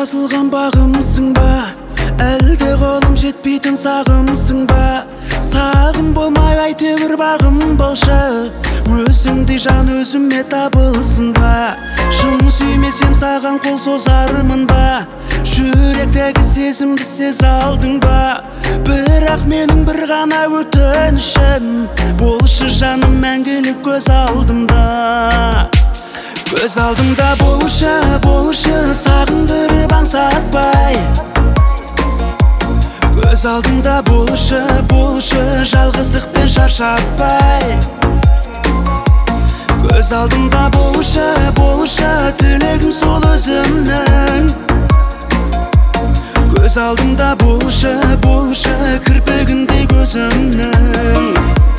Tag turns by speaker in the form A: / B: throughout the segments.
A: жазылған бағымсың ба, әлде қолым жетпейтін сағымсың ба? Сағым болмай әйтеуір бағым болшы, өзіңдей жан өзіме табылсын ба? Шын сүймесем саған қол созармын ба? Жүректегі сезімді сез алдың ба? Бірақ менің бір ғана өтінішім, болшы жаным мәңгілік көз алдымда. Көз алдымда болшы, болшы, сағындырып аңсатпай. Көз алдымда болшы, болшы, жалғыздықпен шаршатпай. Көз алдымда болшы, болшы, тілегім сол өзімнің. Көз алдымда болшы, болшы, кірпігіндей көзімнің.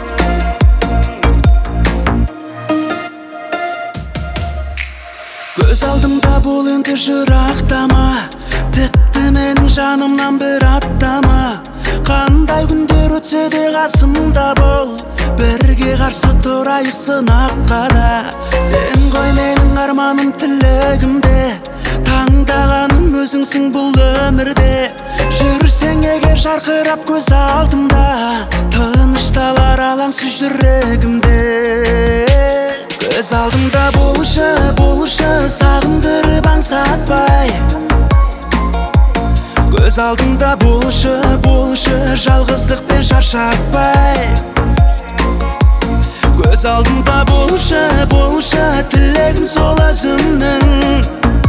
A: Көз алдымда бол енді жырақтама, тіпті менің жанымнан бір аттама. Қандай күндер өтсе де қасымда бол, бірге қарсы тұрайық сынаққа да. Сен ғой менің арманым тілегімде, таңдағаным өзіңсің бұл өмірде. Жүрсең егер жарқырап көз алдымда, тынышталар алаңсыз жүрегімде. Көз алдымда болшы, болшы, сағындырып аңсатпай. Көз алдымда болшы, болшы, жалғыздықпен шаршатпай. Көз алдымда болшы, болшы, тілегім сол өзімнің.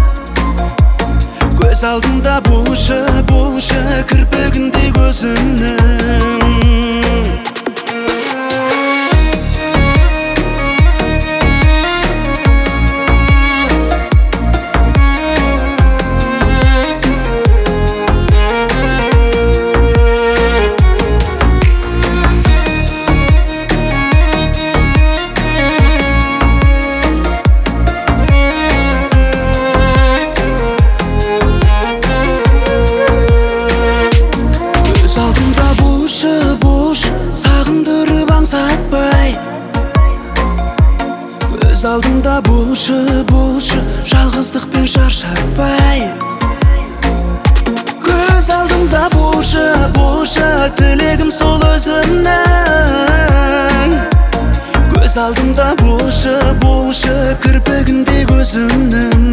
A: Көз алдымда болшы, болшы, кірпігіндей көзімнің. Сағындырып аңсатпай. Көз алдымда болшы, болшы, жалғыздықпен шаршатпай. Көз алдымда болшы, болшы, тілегім сол өзімнің. Көз алдымда болшы, болшы, кірпігіндей көзімнің.